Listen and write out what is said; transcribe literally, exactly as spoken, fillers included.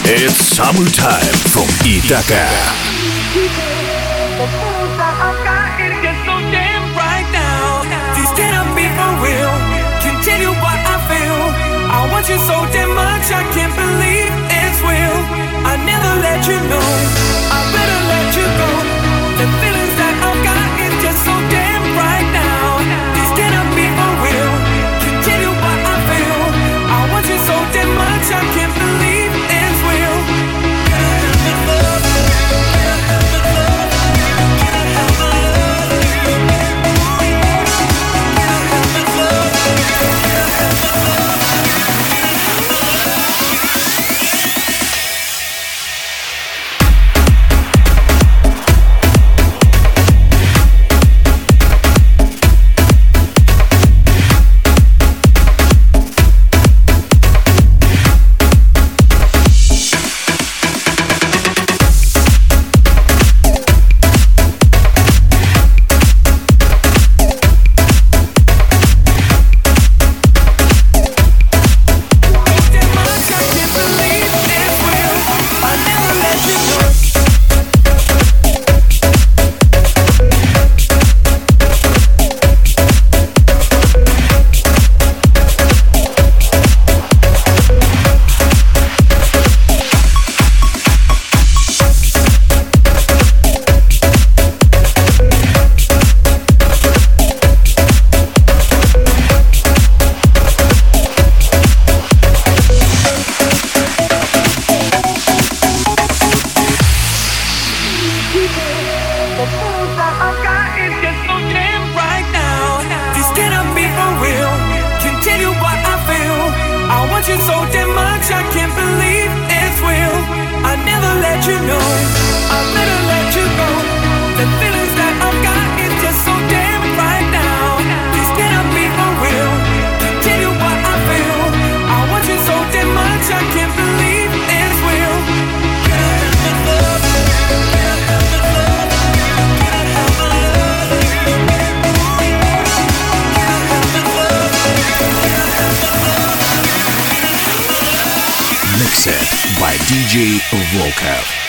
It's summertime from Ithaca. I want you so damn much, I can't believe it's real. I never let you know, I better let you go. The feelings that I've got is just so damn right now. This cannot be for real. Can tell you what I feel. I want you so damn much, I can't believe it's real. Mixed by D J Volkov.